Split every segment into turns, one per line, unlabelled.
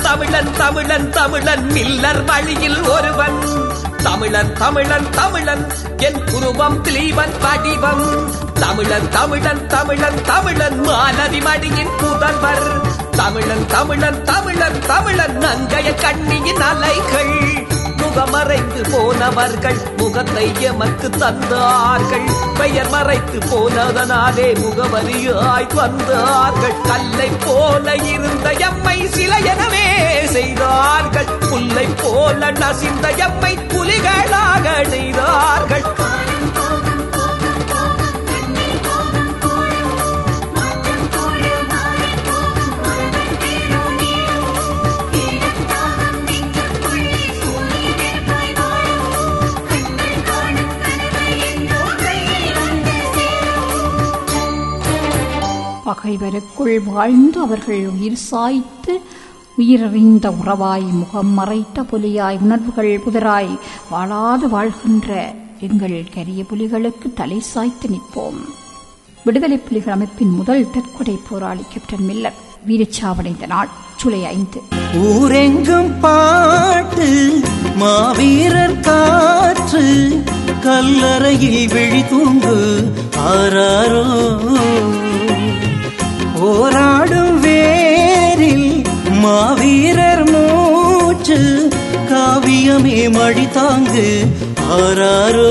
தமிழன் தமிழன் தமிழன் மில்லர் வழியில் ஒருவன். தமிழன் தமிழன் தமிழன் என் குருவம் திலீபன் வடிவம். தமிழன் தமிழன் தமிழன் தமிழன் மாலதி மடியின் புதல்வர். தமிழன் தமிழன் தமிழன் தமிழன் நங்கைய கண்ணியின் அலைகள். முகமறைந்து போனவர்கள் முகத்தை எமக்கு தந்தார்கள். பெயர் மறைத்து போனதனாலே முகவரியாய் வந்தார்கள். கல்லை போல இருந்த எம்மை சிலையெனவே செய்தார்கள். புல்லை போல நசிந்த எம்மை புலிகளாக செய்தார்கள்.
பகைவருக்குள் வாழ்ந்து அவர்கள் உயிர் சாய்த்து உயிரறிந்த உறவாய் முகம் மறைத்த புலியாய் உணர்வுகள் புதராய் வாழாது வாழ்கின்ற எங்கள் கரிய புலிகளுக்கு தலை சாய்த்து நிற்போம். விடுதலை புலிகள் அமைப்பின் முதல் தற்கொலை போராளி கேப்டன் மில்லர் வீரச்சாவடைந்த நாள் ஜூலை 5.
ஊரெங்கும் பாட்டு மாவீரர் காற்று கல்லறையில் விழி தூங்கு ஆராரோ. போராடும் வேரில் மாவீரர் மூச்சு காவியமே மடி தாங்கு ஆராரோ.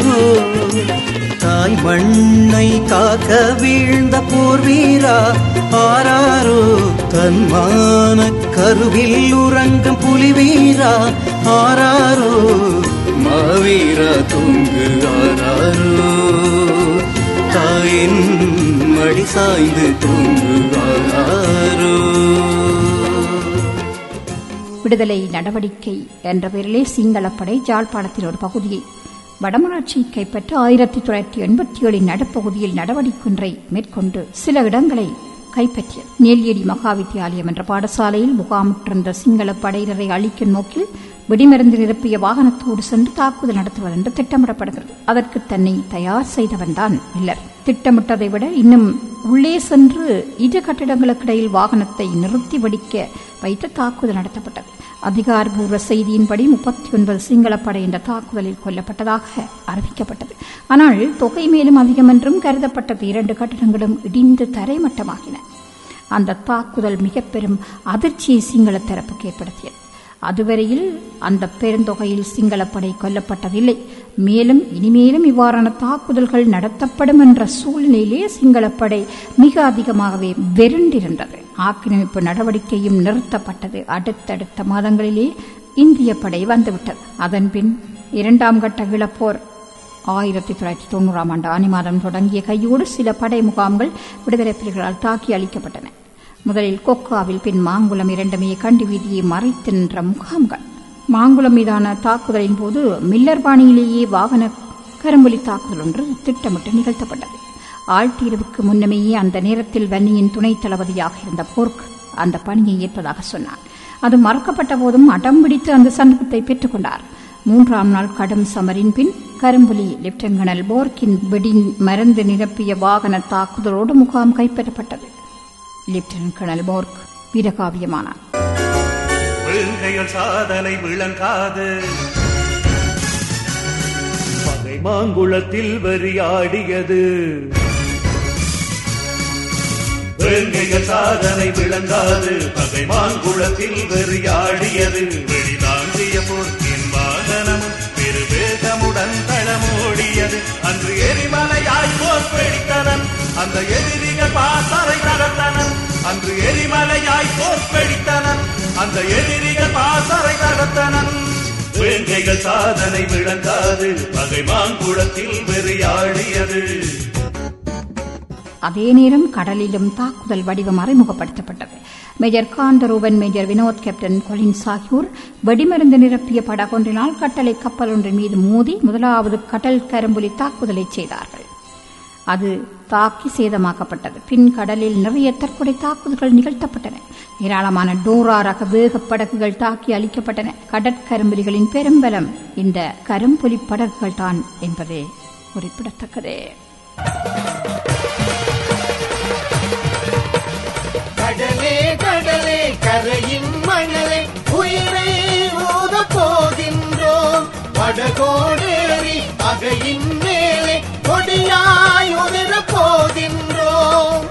தாய் மண்ணை காக்க வீழ்ந்த போர் வீரா ஆராரோ. தன்மான கருவில் உறங்கும் புலி வீரா ஆராரோ. மாவீரா தூங்கு ஆராரோ. தாயின் மடி சாய்ந்து தூங்கு ஆராரோ.
விடுதலை நடவடிக்கை என்ற பெயரிலே சிங்களப்படை ஜாழ்ப்பாணத்தின் ஒரு பகுதியை வடமராட்சியை கைப்பற்ற 1987 நடுப்பகுதியில் நடவடிக்கொன்றை மேற்கொண்டு சில இடங்களை கைப்பற்றியது. நெல்லியடி மகா வித்தியாலயம் என்ற பாடசாலையில் முகாமிட்டிருந்த சிங்கள படையினரை அழிக்கும் நோக்கில் வெடிமருந்து நிரப்பிய வாகனத்தோடு சென்று தாக்குதல் நடத்துவது என்று திட்டமிடப்படுகிறது. அதற்கு தன்னை தயார் செய்தவன்தான் மில்லர். திட்டமிட்டதை விட இன்னும் உள்ளே சென்று இரு கட்டிடங்களுக்கு இடையில் வாகனத்தை நிறுத்தி வெடிக்க வைத்து தாக்குதல் நடத்தப்பட்டது. அதிகாரப்பூர்வ செய்தியின்படி 39 சிங்களப்படை என்ற தாக்குதலில் கொல்லப்பட்டதாக அறிவிக்கப்பட்டது. ஆனால் தொகை மேலும் அதிகம் என்றும் கருதப்பட்டது. 2 கட்டிடங்களும் இடிந்து தரைமட்டமாகின. அந்த தாக்குதல் மிக பெரும் அதிர்ச்சியை சிங்கள தரப்புக்கு ஏற்படுத்தியது. அதுவரையில் அந்த பெருந்தொகையில் சிங்களப்படை கொல்லப்பட்டதில்லை. மேலும் இனிமேலும் இவ்வாறான தாக்குதல்கள் நடத்தப்படும் என்ற சூழ்நிலையிலே சிங்களப்படை மிக அதிகமாகவே வெருண்டிருந்தது. ஆக்கிரமிப்பு நடவடிக்கையும் நிறுத்தப்பட்டது. அடுத்தடுத்த மாதங்களிலே இந்திய படை வந்துவிட்டது. அதன்பின் 2ஆம் கட்ட இழப்போர் 1990ஆம் ஆண்டு ஆனி மாதம் தொடங்கிய கையோடு சில படை முகாம்கள் விடுதலை புலிகளால் தாக்கி அளிக்கப்பட்டன. முதலில் கொக்காவில், பின் மாங்குளம், இரண்டுமே கண்டி வீதியை மறைத்து நின்ற முகாம்கள். மாங்குளம் மீதான தாக்குதலின் போது மில்லர் பாணியிலேயே வாகன கரும்புலி தாக்குதல் ஒன்று திட்டமிட்டு நிகழ்த்தப்பட்டது. ஆழ்த்தீர்வுக்கு முன்னமேயே அந்த நேரத்தில் வன்னியின் துணை தளபதியாக இருந்த போர்க் அந்த பணியை ஏற்பதாக சொன்னார். அது மறக்கப்பட்ட போதும் அடம்பிடித்து அந்த சந்தர்ப்பத்தை பெற்றுக் கொண்டார். 3ஆம் நாள் கடும் சமரின் பின் கரும்புலி லெப்டினன்ட் கர்னல் போர்க்கின் வெடி மருந்து நிரப்பிய வாகன தாக்குதலோடு முகாம் கைப்பற்றப்பட்டது. லெப்டினன்ட் கர்னல் போர்க் வீரகாவியமானார்.
சாதனை விளங்காது பகை மாங்குளத்தில் வெறியாடியது. வேங்கைகள் சாதனை விளங்காது பகை மாங்குளத்தில் வெறியாடியது. வெளிதாங்கிய போர்க்கின் வாகனமும் பெருவேகமுடன் தளமோடியது. அன்று எரிமலையாய் போர் பிடித்தனன் அந்த எதிரிகள் பாசறை தகர்த்தனன். அன்று எரிமலையாய் போர் பிடித்தனன் அந்த எதிரிகள் பாசறை தகர்த்தனன். வேங்கைகள் சாதனை விளங்காது பகை மாங்குளத்தில் வெறியாடியது.
அதே நேரம் கடலிலும் தாக்குதல் வடிவம் அறிமுகப்படுத்தப்பட்டது. Major Kantharuban, major Vinoth, captain Collins ஆகியோர் வெடிமருந்து நிரப்பிய படகொன்றினால் கட்டளை கப்பல் ஒன்றின் மீது மோதி முதலாவது கடல் கரும்புலி தாக்குதலை செய்தார்கள். அது தாக்கி சேதமாக்கப்பட்டது. பின் கடலில் நிறைய தற்கொலை தாக்குதல்கள் நிகழ்த்தப்பட்டன. ஏராளமான டோரா ரக வேக படகுகள் தாக்கி அளிக்கப்பட்டன. கடற்கரும்புலிகளின் பெரும்பலம் இந்த கரும்புலி படகுகள் தான் என்பதே குறிப்பிடத்தக்கது.
கடலே கடலே கரையின் மணல் படகோடேறி பகையின் மேலே கொடியாய் உதிரப் போகின்றோம்.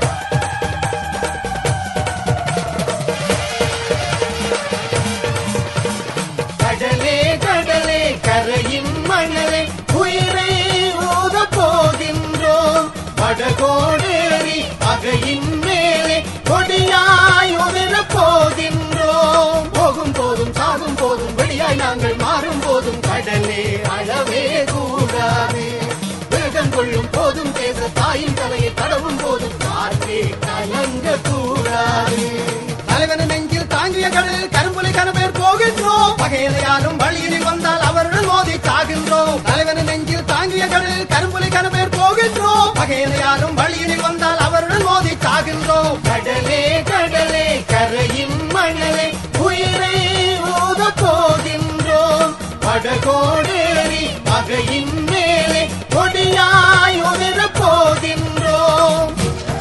கடலே கடலே கரையின் மணலே உயிரை ஊதப் போகின்றோம். படகோடேறி பகையின் மேலே கொடியாய் உதிரப் போகின்றோம். போகும் போதும் சாகும் போதும் வெளியாய் நாங்கள் மாறும் போதும் கடலே அளவே கூடாது. வேகம் கொள்ளும் போதும் பேச தாயின் தலையை தடவும் போதும் காற்றே கலங்க கூடாது. தலைவன நெஞ்சில் தாங்கிய கடலில் கரும்புலி கனவேர் போகின்றோம். பகையில யாரும் வழியில் வந்தால் அவருடன் மோதி சாகின்றோம். தலைவன நெஞ்சில் தாங்கிய கடலில் கரும்புலி கனவேர் போகின்றோம். பகையில யாரும் வழியில் வந்தால் அவருடன் மோதி சாகின்றோம். கடலே கடலே கரையின் மணலே உயிரை ஊதப் போகின்றோம். படகோடேறி பகையின் மேலே கொடியாய் உதிரப் போகின்றோம்.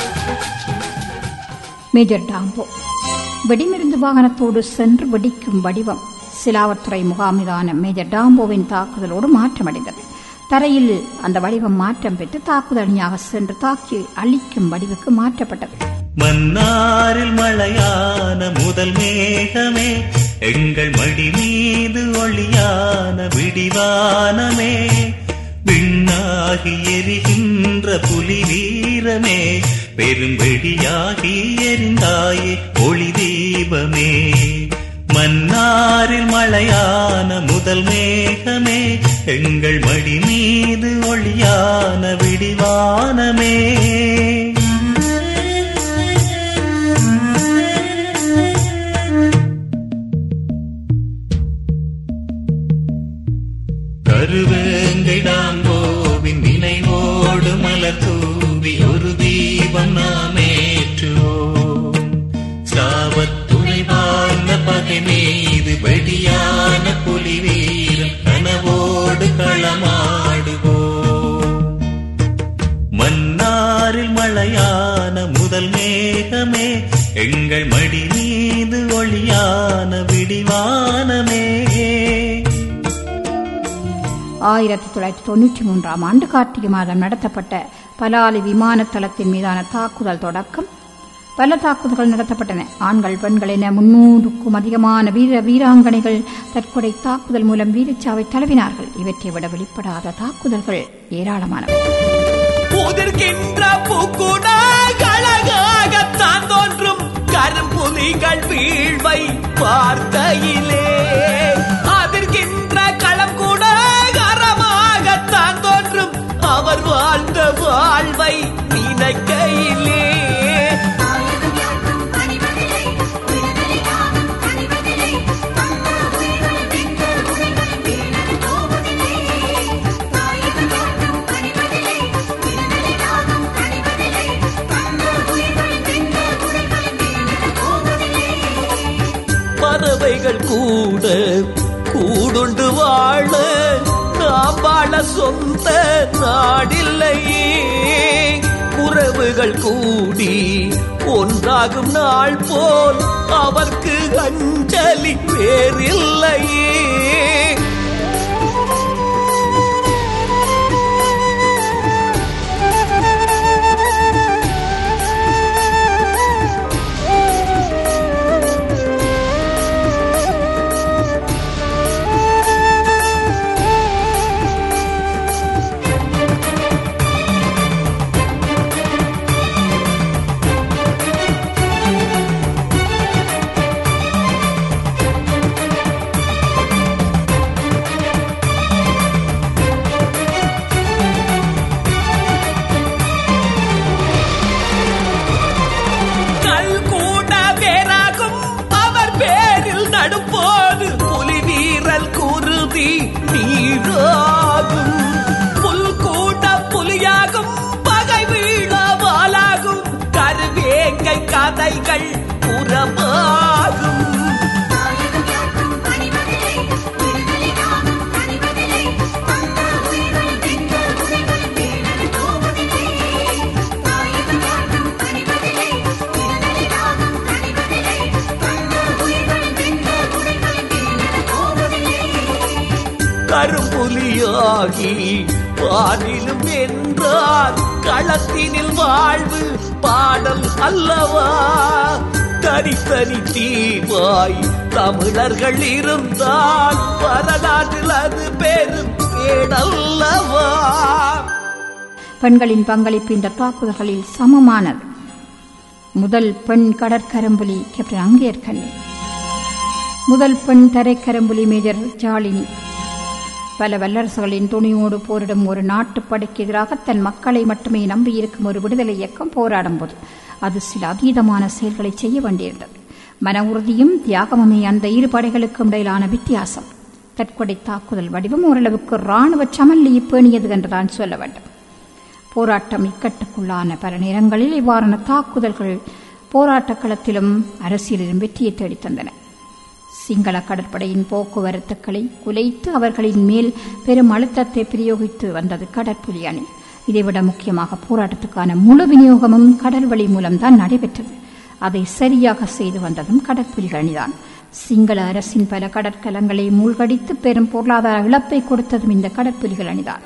மேஜர் டாம்போ வெடிமருந்து வாகனத்தோடு சென்று வெடிக்கும் வடிவம் சிலாவத்துறை முகாமிதான மேஜர் டாம்போவின் தாக்குதலோடு மாற்றமடைந்தது. தரையில் அந்த வடிவம் மாற்றம் பெற்று தாக்குதலியாக சென்று தாக்கி அழிக்கும் வடிவுக்கு மாற்றப்பட்டது.
மன்னாரில் மழையான முதல் மேகமே, எங்கள் மடி மீது ஒளியான விடிவானமே, விண்ணாகி எரிகின்ற புலி வீரமே, பெரும்பெடியாகி எரிந்தாயே ஒளி தீபமே. மன்னாரில் மழையான முதல் மேகமே, எங்கள் மடி மீது ஒளியான விடிவானமே. கருவேங்கை டாம்போவின் நினைவோடு மலர் தூவி ஒரு தீபம் நாம் ஏற்றுவோம். சாவத்துணை வாழ்ந்த பகை மீது வெடியான புலி வீரன் கனவோடு களமாடுவோம். மன்னாரில் மழையான முதல் மேகமே, எங்கள் மடி மீது ஒளியான விடிவானமே.
1993 ஆண்டு கார்த்திகை மாதம் நடத்தப்பட்ட பலாலி விமான தளத்தின் மீதான தாக்குதல் தொடக்கம் பல தாக்குதல்கள் நடத்தப்பட்டன. ஆண்கள் பெண்கள் என 300க்கும் அதிகமான வீராங்கனைகள் தற்கொலை தாக்குதல் மூலம் வீரச்சாவை தழுவினார்கள். இவற்றை விட வெளிப்படாத தாக்குதல்கள் ஏராளமானவை.
உதிர்கின்ற பூக்குடாகத்தான் தோன்றும் கரும்புலிகள் வீழ்வை பார்த்தையிலே, அதிர்கின்ற களம் கூட கரமாகத்தான் தோன்றும் அவர் வாழ்ந்த வாழ்வை நினைக்கையிலே. பறவைகள் கூட கூடுண்டு வாழ நாம் வாழ சொந்த நாடில்லையே, உறவுகள் கூடி ஒன்றாகும் நாள் போல் அவர்க்கு அஞ்சலி பேரில்லையே. நடுப்போது புலி வீரல் குருதி நீராகும், புல் கூட்ட புலியாகும், பகை வீழவாலாகும், கருவேங்கை கதைகள் புறமாகும். கரும்புலியாகி வானிலும் என்றார் களத்தினில் வாழ்வு பாடல் அல்லவா? தனித்தனி தீவாய் தமிழர்கள் இருந்தால் வரலாற்றில் அது பெரும் கேடல்லவா?
பெண்களின் பங்களிப்பு இந்த தாக்குதல்களில் சமமானது. முதல் பெண் கடற்கரம்புலி கேப்டன் அங்கேற்கண்ணி, முதல் பெண் தரைக்கரம்புலி மேஜர் ஜாலினி. பல வல்லரசுகளின் துணியோடு போரிடும் ஒரு நாட்டுப்படைக்கு எதிராக தன் மக்களை மட்டுமே நம்பியிருக்கும் ஒரு விடுதலை இயக்கம் போராடும் போது அது சில அதீதமான செயல்களை செய்ய வேண்டியிருந்தது. மன உறுதியும் தியாகமுமே அந்த இரு படைகளுக்கும் இடையிலான வித்தியாசம். தற்கொலை தாக்குதல் வடிவம் ஓரளவுக்கு இராணுவ சமநிலையை பேணியது என்றுதான் சொல்ல வேண்டும். போராட்டம் இக்கட்டுக்குள்ளான பல நேரங்களில் இவ்வாறான தாக்குதல்கள் போராட்ட களத்திலும் அரசியலிலும் வெற்றியை தேடித்தந்தன. சிங்கள கடற்படையின் போக்குவரத்துக்களை குலைத்து அவர்களின் மேல் பெரும் அழுத்தத்தை பிரயோகித்து வந்தது கடற்புலி அணி. இதைவிட முக்கியமாக போராட்டத்துக்கான முழு விநியோகமும் கடல் வழி மூலம்தான் நடைபெற்றது. அதை சரியாக செய்து வந்ததும் கடற்புலிகள் அணிதான். சிங்கள அரசின் பல கடற்கலங்களை மூழ்கடித்து பெரும் பொருளாதார இழப்பை கொடுத்ததும் இந்த கடற்புலிகள் அணிதான்.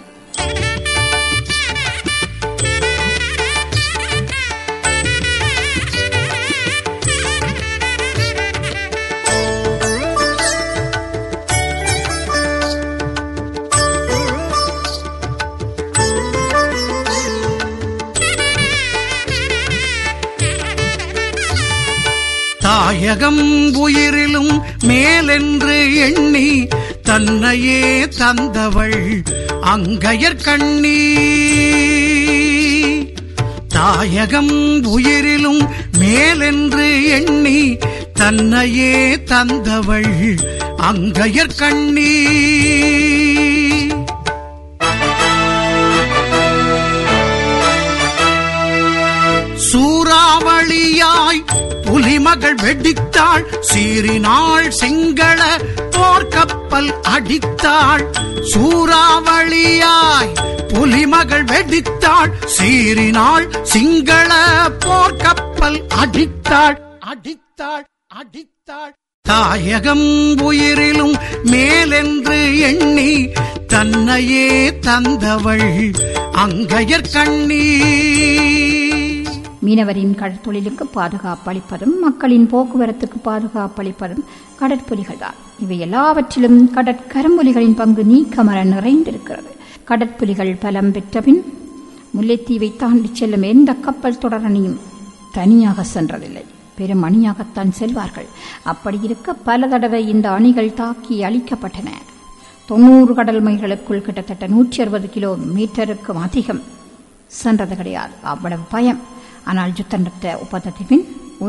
தாயகம் உயிரிலும் மேலென்று எண்ணி தன்னையே தந்தவள் அங்கையர்கண்ணி. தாயகம் உயிரிலும் மேலென்று எண்ணி தன்னையே தந்தவள் அங்கையர்கண்ணி. சூறாவளியாய் புலிமகள் வெடித்தாள், சீறினாள் சிங்கள போர்க்கப்பல் அடித்தாள். சூறாவளியாய் புலிமகள் வெடித்தாள், சீறினாள் சிங்கள போர்க்கப்பல் அடித்தாள் அடித்தாள் அடித்தாள். தாயகம் உயிரிலும் மேலென்று எண்ணி தன்னையே தந்தவள் அங்கையர்கண்ணி.
மீனவரின் கடற்தொழிலுக்கு பாதுகாப்பு அளிப்பதும் மக்களின் போக்குவரத்துக்கு பாதுகாப்பு அளிப்பதும் கடற்புலிகள்தான். இவை எல்லாவற்றிலும் கடற்கரம்புலிகளின் பங்கு நீக்கமர நிறைந்திருக்கிறது. கடற்புலிகள் பலம் பெற்றபின் முல்லைத்தீவை தாண்டி செல்லும் எந்த கப்பல் தொடரணியும் தனியாக சென்றதில்லை, பெரும் அணியாகத்தான் செல்வார்கள். அப்படி இருக்க பல தடவை இந்த அணிகள் தாக்கி அழிக்கப்பட்டன. 90 கடல் மைல்களுக்குள் கிட்டத்தட்ட 160 கிலோமீட்டருக்கும் அதிகம் சென்றது கிடையாது. அவ்வளவு பயம். ஆனால் யுத்த நிறுத்த ஒப்பந்தத்தின் பின்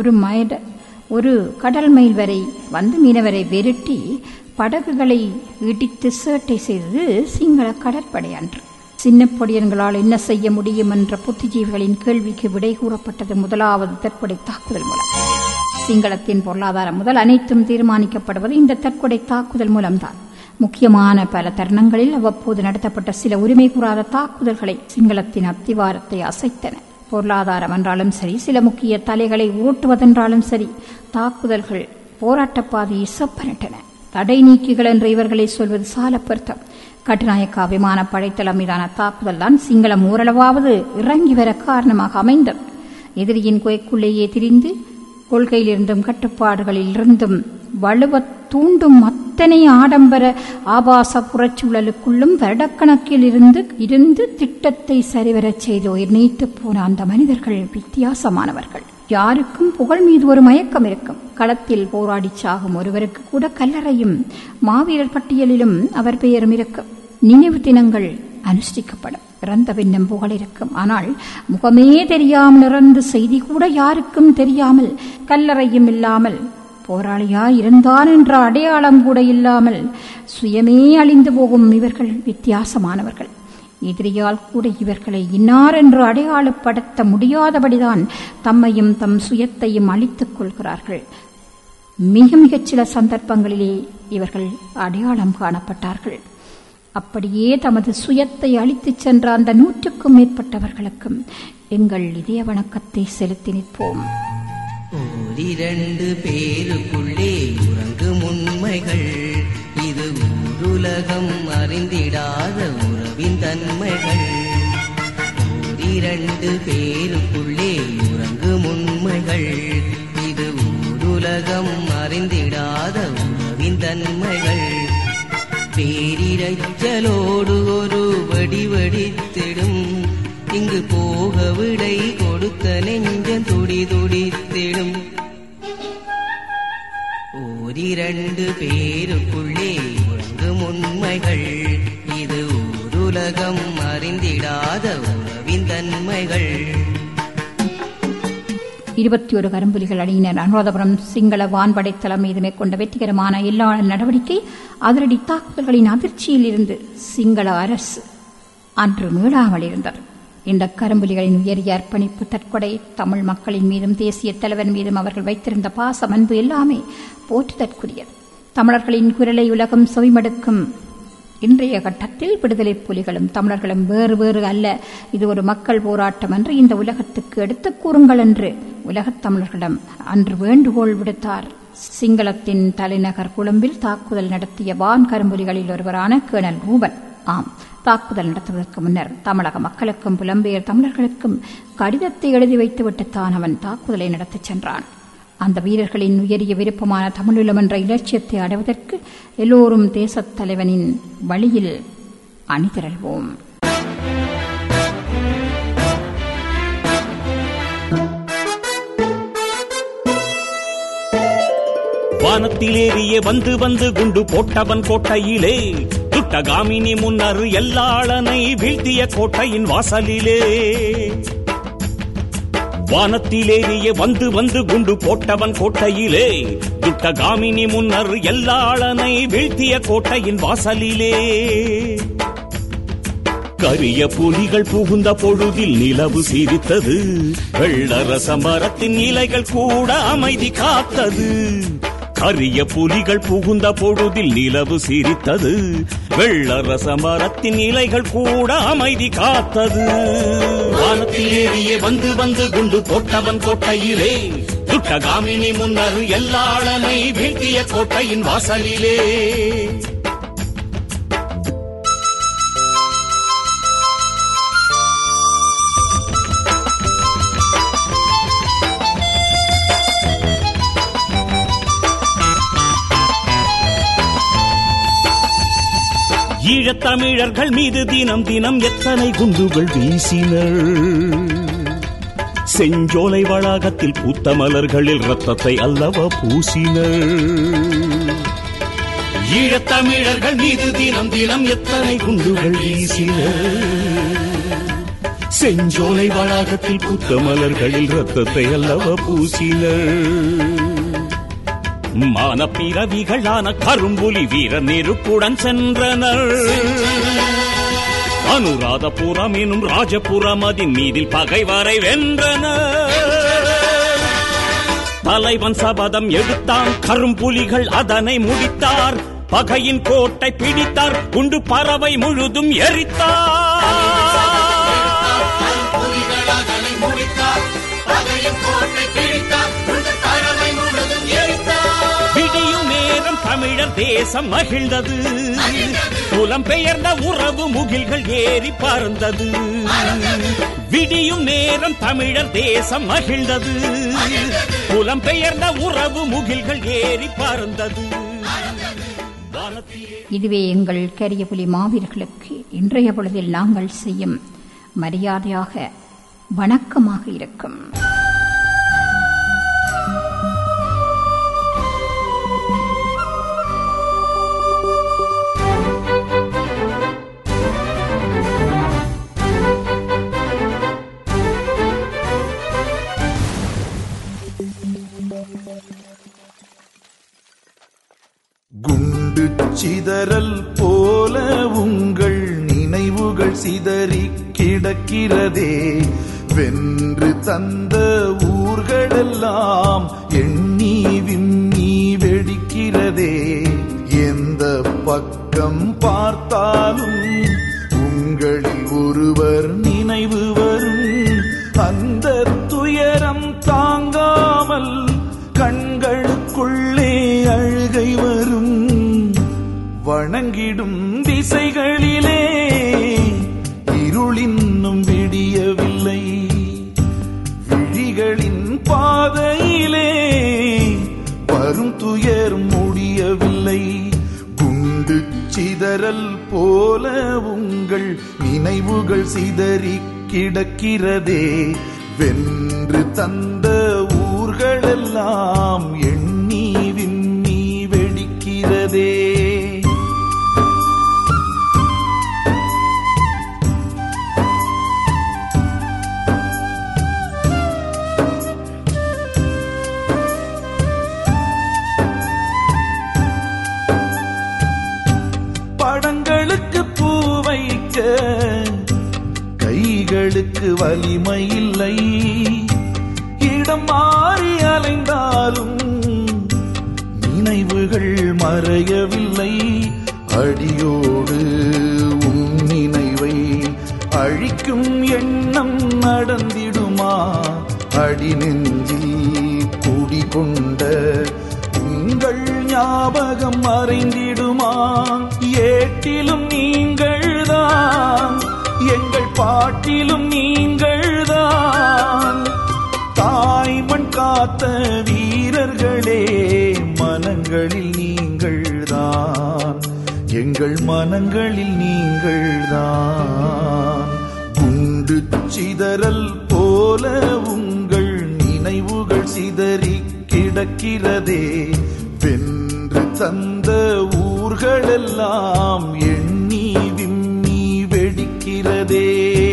ஒரு கடல் மைல் வரை வந்து மீனவரை விரட்டி படகுகளை இடித்து சேட்டை செய்தது சிங்கள கடற்படை அன்று. சின்ன பொடியன்களால் என்ன செய்ய முடியும் என்ற புத்திஜீவிகளின் கேள்விக்கு விடை கூறப்பட்டது முதலாவது தற்கொலை தாக்குதல் மூலம். சிங்களத்தின் பொருளாதாரம் முதல் அனைத்தும் தீர்மானிக்கப்படுவது இந்த தற்கொலை தாக்குதல் மூலம்தான். முக்கியமான பல தருணங்களில் அவ்வப்போது நடத்தப்பட்ட சில உரிமை கூறாத தாக்குதல்களை சிங்களத்தின் அத்திவாரத்தை அசைத்தன. பொருளாதாரம் என்றாலும் சரி, சில முக்கிய தலைகளை உருட்டுவதென்றாலும் சரி, தாக்குதல்கள் போராட்ட பாதையை செப்பனிட்டன. தடை நீக்கிகள் என்று இவர்களை சொல்வது சால பொருத்தம். கட்டுநாயக்கா விமானப்படை தளம் மீதான தாக்குதல் தான் சிங்களம் ஓரளவாவது இறங்கி வர காரணமாக அமைந்தது. எதிரியின் குகைக்குள்ளேயே திரிந்து கொள்கையிலிருந்தும் கட்டுப்பாடுகளில் இருந்தும் வலுவ தூண்டும் அத்தனை ஆடம்பர ஆபாச புறச்சூழலுக்குள்ளும் வருடக்கணக்கில் இருந்து திட்டத்தை சரிவரச் செய்து உயிர் நீத்து போன அந்த மனிதர்கள் வித்தியாசமானவர்கள். யாருக்கும் புகழ் மீது ஒரு மயக்கம் இருக்கும். களத்தில் போராடி சாகும் ஒருவருக்கு கூட கல்லறையும் மாவீரர் பட்டியலிலும் அவர் பெயரும் இருக்கும். நினைவு தினங்கள் அனுஷ்டிக்கப்படும். இறந்த பின்னும் புகழ் இருக்கும். ஆனால் முகமே தெரியாமல் இறந்து செய்தி கூட யாருக்கும் தெரியாமல், கல்லறையும் இல்லாமல், போராளியாய் இருந்தான் என்ற அடையாளம் கூட இல்லாமல் சுயமே அழிந்து போகும் இவர்கள் வித்தியாசமானவர்கள். எதிரியால் கூட இவர்களை இன்னார் என்று அடையாளப்படுத்த முடியாதபடிதான் தம்மையும் தம் சுயத்தையும் அழித்துக் கொள்கிறார்கள். மிகச் சில சந்தர்ப்பங்களிலே இவர்கள் அடையாளம் காணப்பட்டார்கள். அப்படியே தமது சுயத்தை அழித்துச் சென்ற அந்த 100க்கும் மேற்பட்டவர்களுக்கும் எங்கள் இதய வணக்கத்தை செலுத்தி நிற்போம்.
ஓரிரண்டு பேருக்குள்ளே உறங்கும் உண்மைகள் இது ஊருலகம் ஓரிரண்டு பேருக்குள்ளே உறங்கும் உண்மைகள், இது ஊருலகம் அறிந்திடாத உறவின் தன்மைகள். பேரிரைச்சலோடு ஒரு வடிவடித்திடும், இங்கு போக விடை கொடுத்த நெஞ்சம் துடி துடித்திடும். ஓரிரண்டு பேருக்குள்ளே உறங்கும் உண்மைகள், இது ஊருலகம் அறிந்திடாத உறவின் தன்மைகள்.
21 கரும்புலிகள் அணியினர் அனுராதபுரம் சிங்கள வான்படை தளம் மீது மேற்கொண்ட வெற்றிகரமான எல்லா நடவடிக்கை அதிரடி தாக்குதல்களின் அதிர்ச்சியில் இருந்து சிங்கள அரசு அன்று மீளாமல் இருந்தது. இந்த கரும்புலிகளின் உயரிய அர்ப்பணிப்பு, தற்கொடை, தமிழ் மக்களின் மீதும் தேசிய தலைவர் மீதும் அவர்கள் வைத்திருந்த பாசம், அன்பு எல்லாமே போற்றுதற்குரியது. தமிழர்களின் குரலை உலகம் செவிமடுக்கும் இன்றைய கட்டத்தில் விடுதலை புலிகளும் தமிழர்களும் வேறு வேறு அல்ல, இது ஒரு மக்கள் போராட்டம் என்று இந்த உலகத்துக்கு எடுத்துக் கூறுங்கள் என்று உலகத் தமிழர்களிடம் அன்று வேண்டுகோள் விடுத்தார். சிங்களத்தின் தலைநகர் கொழும்பில் தாக்குதல் நடத்திய வான் கரும்புலிகளில் ஒருவரான கேர்னல் ரூபன். ஆம், தாக்குதல் நடத்துவதற்கு முன்னர் தமிழக மக்களுக்கும் புலம்பெயர் தமிழர்களுக்கும் கடிதத்தை எழுதி வைத்துவிட்டுத்தான் அவன் தாக்குதலை நடத்திச் சென்றான். அந்த வீரர்களின் உயரிய விருப்பமான தமிழீழம் என்ற இலட்சியத்தை அடைவதற்கு எல்லோரும் தேசத் தலைவனின் வழியில் அணிதிரள்வோம்.
வானத்திலேறியே வந்து வந்து குண்டு போட்டவன் கோட்டையிலே, துட்டகாமினி முன்னர் எல்லாளனை வீழ்த்திய கோட்டையின் வாசலிலே. வானத்திலேறியே வந்து வந்து குண்டு போட்டவன் கோட்டையிலே, துட்டகாமினி முன்னர் எல்லாளனை வீழ்த்திய கோட்டையின் வாசலிலே. கரிய புலிகள் புகுந்த பொழுதில் நிலவு சிரித்தது, வெள்ளரச மரத்தின் இலைகள் கூட அமைதி காத்தது. கரிய புலிகள் புகுந்த பொழுதில் நிலவு சிரித்தது, வெள்ளரச மரத்தின் இலைகள் கூட அமைதி காத்தது. வானத்திலேறியே வந்து வந்து குண்டு போட்டவன் கோட்டையிலே, துட்டகாமினி முன்னர் எல்லாளனை வீழ்த்திய கோட்டையின் வாசலிலே. ஈழத்தமிழர்கள் மீது தினம் தினம் எத்தனை குண்டுகள் வீசினர். செஞ்சோலை வளாகத்தில் பூத்த மலர்களில் ரத்தத்தை அல்லவா பூசினர். ஈழத்தமிழர்கள் மீது தினம் தினம் எத்தனை குண்டுகள் வீசினர். செஞ்சோலை வளாகத்தில் பூத்த மலர்களில் ரத்தத்தை அல்லவா பூசினர். மான பிறவிகளான கரும்புலி வீரர் நெருப்புடன் சென்றனர். அனுராதபுரம் எனும் ராஜபுரம் அதன் மீதில் பகைவரை வென்றனர். தலைவன் சபதம் எடுத்தான், கரும்புலிகள் அதனை முடித்தார். பகையின் கோட்டை பிடித்தார், குண்டு பறவை முழுதும் எரித்தார். விடியும் நேரம் தமிழர் தேசம் மகிழ்ந்தது, புலம்பெயர்ந்த உறவு முகில்கள் ஏறி பறந்தது. விடியும் நேரம் தமிழர் தேசம் மகிழ்ந்தது, புலம்பெயர்ந்த உறவு முகில்கள் ஏறி பறந்தது.
இதுவே எங்கள் கரிய புலி மாவீரர்களுக்கு இன்றைய பொழுதில் நாங்கள் செய்யும் மரியாதையாக, வணக்கமாக இருக்கும்.
குண்டு சிதறல் போல உங்கள் நினைவுகள் சிதறி கிடக்கிறதே. வென்று தந்த ஊர்களெல்லாம் எண்ணி விண்ணி வெடிக்கிறதே. எந்த பக்கம் பார்த்தாலும் உங்களில் ஒருவர் நினைவு வரும். அந்த துயரம் தாங்காமல் கண்களுக்குள்ளே அழுகை வரும். வணங்கிடும் திசைகளிலே இருளின்னும் விடியவில்லை. பாதையிலே வரும் துயர் முடியவில்லை. குண்டு சிதறல் போல உங்கள் நினைவுகள் சிதறி கிடக்கிறதே. வென்று தந்த ஊர்களெல்லாம் எண்ணி விண்ணி வெடிக்கிறதே. படங்களுக்கு பூ வைக்க கைகளுக்கு வலிமை இல்லை. இடம் மாறி அலைந்தாலும் நினைவுகள் மறையவில்லை. அடியோடு உன் நினைவை அழிக்கும் எண்ணம் நடந்திடுமா? அடி நெஞ்சில் குடிகொண்ட உங்கள் ஞாபகம் மறைந்திடுமா? ஏட்டிலும் நீங்கள்தான், எங்கள் பாட்டிலும் நீங்கள்தான். தாய்மண் காத்த வீரர்களே, மனங்களில் நீங்கள்தான், எங்கள் மனங்களில் நீங்கள்தான். குண்டு சிதறல் போல உங்கள் நினைவுகள் சிதறி கிடக்கிறதே. வென்று தந்த ஊர்களெல்லாம் எண்ணி விம்மி வெடிக்கிறதே.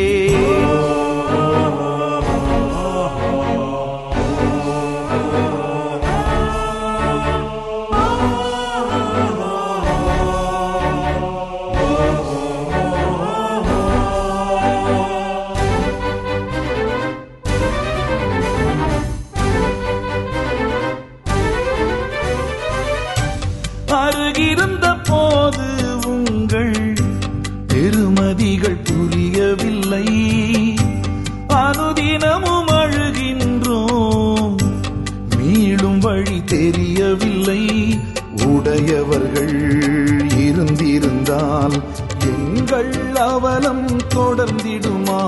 அருகிருந்த போது உங்கள் பெருமதிகள் புரியவில்லை. அனுதினமும் அழுகின்றோம், மீளும் வழி தெரியவில்லை. உடையவர்கள் இருந்திருந்தால் எங்கள் அவலம் தொடர்ந்திடுமா?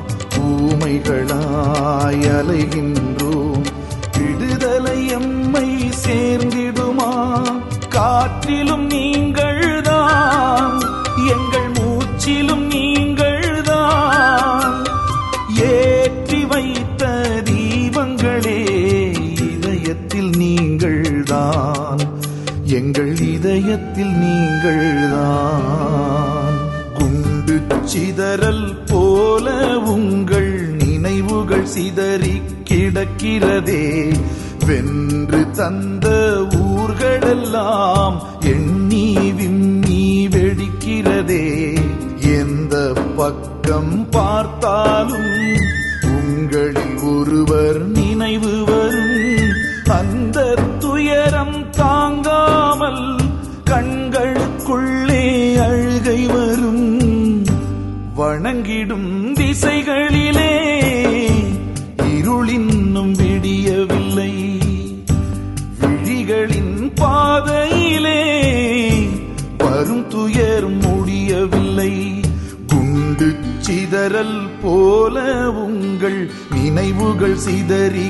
ஊமைகளாய் அலைகின்றோம், விடுதலை எம்மை சேர்ந்திடுமா? காற்றிலும் நீங்கள்தான், எங்கள் மூச்சிலும் நீங்கள்தான். ஏற்றி வைத்த தீபங்களே, இதயத்தில் நீங்கள்தான், எங்கள் இதயத்தில் நீங்கள்தான். குண்டு சிதறல் போல உங்கள் நினைவுகள் சிதறி கிடக்கிறதே. வென்று தந்த ஊர்களெல்லாம் எண்ணி விம்மி வெடிக்கிறதே. எந்த பக்கம் பார்த்தாலும் உங்களில் ஒருவர் நினைவு வரும். அந்த துயரம் தாங்காமல் கண்களுக்குள்ளே அழுகை வரும். வணங்கிடும் திசைகளிலே இருளின்னும் விடியவில்லை. விழிகளின் பாதையிலே வரும் துயர் முடியவில்லை. குண்டு சிதறல் போல உங்கள் நினைவுகள் சிதறி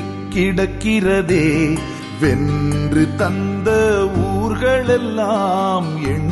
கிடக்கிறதே. வென்று தந்த ஊர்களெல்லாம்